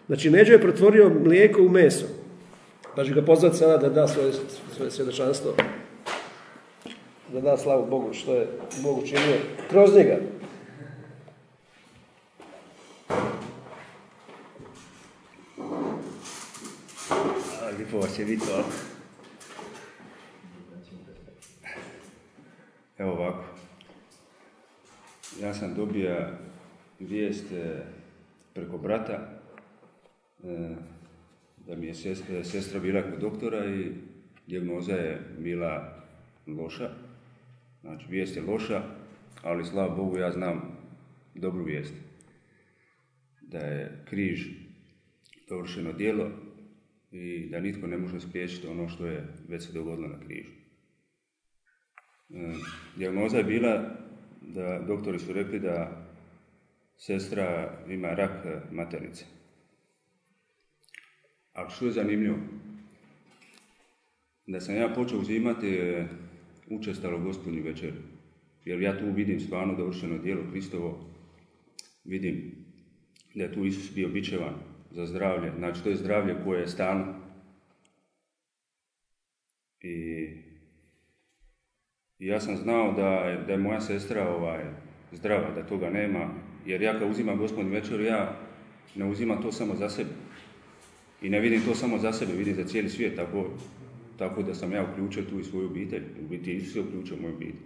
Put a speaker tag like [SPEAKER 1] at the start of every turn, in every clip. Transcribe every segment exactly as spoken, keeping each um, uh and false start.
[SPEAKER 1] Znači, Neđo je pretvorio mlijeko u meso. Pa ću ga pozvati sada da da svoje, svoje svjedočanstvo. Da da slavu Bogu što je Bog učinio kroz njega.
[SPEAKER 2] Lijepo vas je vidjeti. Evo ovako. Ja sam dobio vijest preko brata da mi je sestra, sestra bila kod doktora i dijagnoza je bila loša. Znači, vijest je loša, ali slava Bogu ja znam dobru vijest. Da je križ dovršeno djelo i da nitko ne može spriječiti ono što je već se dogodilo na križu. E, dijagnoza je bila da doktori su rekli da sestra ima rak maternice. A što je zanimljivo? Da sam ja počeo uzimati učestalo Gospodnju večeru. Jer ja tu vidim stvarno dovršeno djelo Kristovo. Vidim da je tu Isus bio bičevan za zdravlje. Znači, to je zdravlje koje je stalno. I, i ja sam znao da je, da je moja sestra ovaj, zdrava, da toga nema. Jer ja kad uzimam Gospodnju večeru, ja ne uzimam to samo za sebe. I ne vidim to samo za sebe, vidim za cijeli svijet. Tako, tako da sam ja uključio tu i svoju obitelj. U biti Isus je uključio moju obitelj.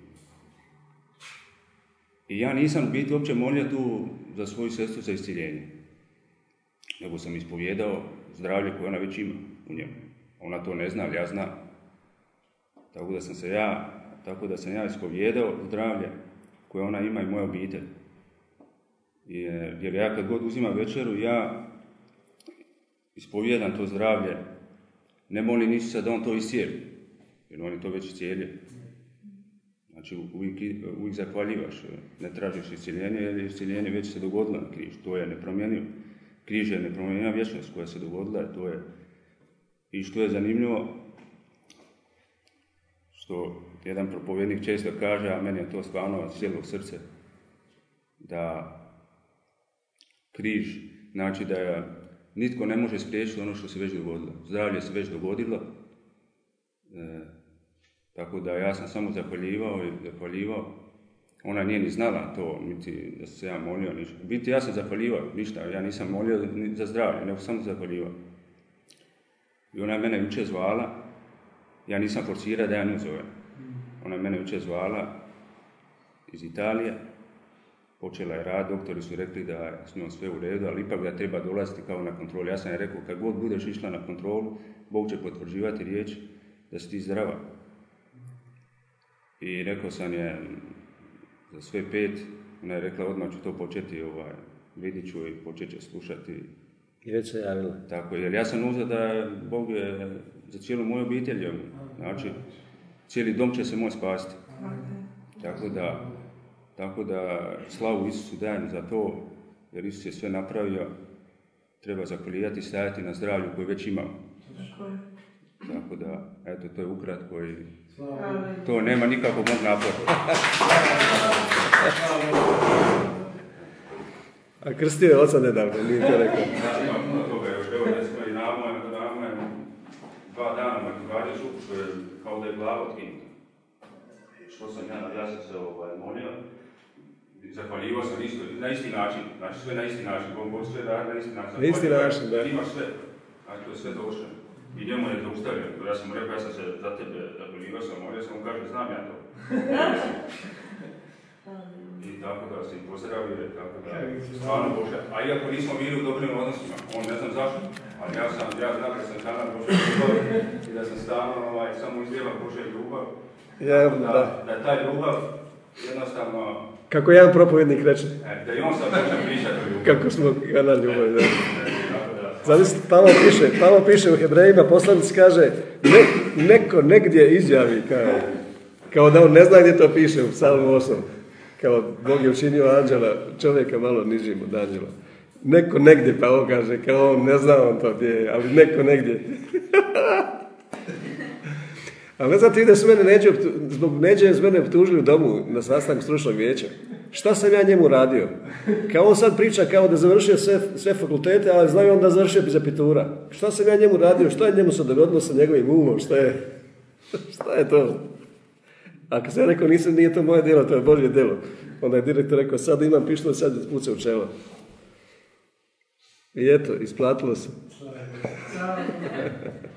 [SPEAKER 2] I ja nisam u biti uopće molio tu za svoju sestru za isciljenje. Nego sam ispovjedao zdravlje koje ona već ima u njemu. Ona to ne zna, ali ja znam. Tako da sam se ja, tako da sam ja ispovjedao zdravlje koje ona ima i moja obitelj. Jer, jer ja kad god uzimam večeru, ja ispovjedam to zdravlje. Ne molim Isusa da on to iscijeli, jer on je to već iscijelio. Znači, uvijek, uvijek zahvaljivaš, ne tražiš isciljenje, jer isciljenje već se dogodilo na križ, to je nepromjenjivo. Križ je nepromjenjiva vječnost koja se dogodila, to je. I što je zanimljivo, što jedan propovjednik često kaže, a meni je to stvarno od cijelog srca, da križ, znači da je, nitko ne može spriječiti ono što se već dogodilo. Zdravlje se već dogodilo, e, tako da ja sam samo zahvaljivao i zahvaljivao. Ona nije ni znala to, niti da se ja molio ništa. Biti ja sam zahvaljivao, ništa, ja nisam molio ni za zdravlje, nego samo zahvaljivao. I ona je mene jučer zvala, ja nisam forsirao da ja nju zovem. Ona je mene jučer zvala iz Italije, počela je rad, doktori su rekli da je s njom sve u redu, ali ipak da treba dolaziti kao na kontrolu. Ja sam je rekao, kad god budeš išla na kontrolu, Bog će potvrđivati riječ da si ti zdrava. I rekao sam je za sve pet, ona je rekla odmah ću to početi, ovaj, vidit ću i počet će slušati.
[SPEAKER 1] I već se javila.
[SPEAKER 2] Tako, jer ja sam uzeo da Bog je za cijelu moju obitelj, znači cijeli dom će se moj spasti. Tako da, tako da slavu Isusu dajem za to, jer Isus je sve napravio, treba zahvaljivati i stajati na zdravlju koje već imamo. Tako da, eto, to je ukratko i to nema nikakvog mog napora.
[SPEAKER 1] A krstio je oca nedavno, nije to rekao.
[SPEAKER 2] Ja imam puno toga još, evo recimo i namo je, namo je dva dana motivario župu, što je kao da je glava otkinuta. Što sam ja, ja sam se ovaj, molio, zahvaljivao sam isto, na isti način, znači sve na isti način, Bog sve da na isti način.
[SPEAKER 1] Na isti način, da.
[SPEAKER 2] Imaš sve, znači to je sve došlo. I njemu je zaustavio, ja sam mu rekao, ja sam se za tebe zahvaljivao sam, molio sam mu kaže, znam ja to. I tako da se i pozdravio, tako da, stvarno Bože. A iako nismo bili u dobrim odnosima, on ne znam zašto, ali ja sam, ja znam da sam kanal Bože ljubav i da sam stalno ovaj, samo izljeva Bože ljubav.
[SPEAKER 1] Ja,
[SPEAKER 2] da,
[SPEAKER 1] da.
[SPEAKER 2] Da taj ljubav jednostavno...
[SPEAKER 1] Kako jedan propovjednik reče.
[SPEAKER 2] E, da i on sam počeo pričati o ljubavi.
[SPEAKER 1] Kako smo kanal ljubavi, da.
[SPEAKER 2] da.
[SPEAKER 1] Zamislite, Pavao piše, Pavao piše u Hebrejima, poslanic kaže, ne, neko negdje izjavi, kao, kao da on ne zna gdje to piše u Psalmu osam. Kao Bog je učinio anđela, čovjeka malo nižim od anđela. Neko negdje, pa on kaže, kao on ne zna on to gdje je, ali neko negdje. Ali ne znam ti da su mene Neđe, zbog Neđe su mene optužili u domu na sastanku stručnog vijeća. šta sam ja njemu radio? Kao on sad priča kao da završio sve, sve fakultete, ali znaju on da završio bez apitura. Šta sam ja njemu radio? Šta je njemu se dogodilo sa njegovim umom? Šta je, šta je to? Ako sam ja rekao, nisam, nije to moje djelo, to je Božje djelo. Onda je direktor rekao, sad imam pištolj, sad puca u čelo. I eto, isplatilo se.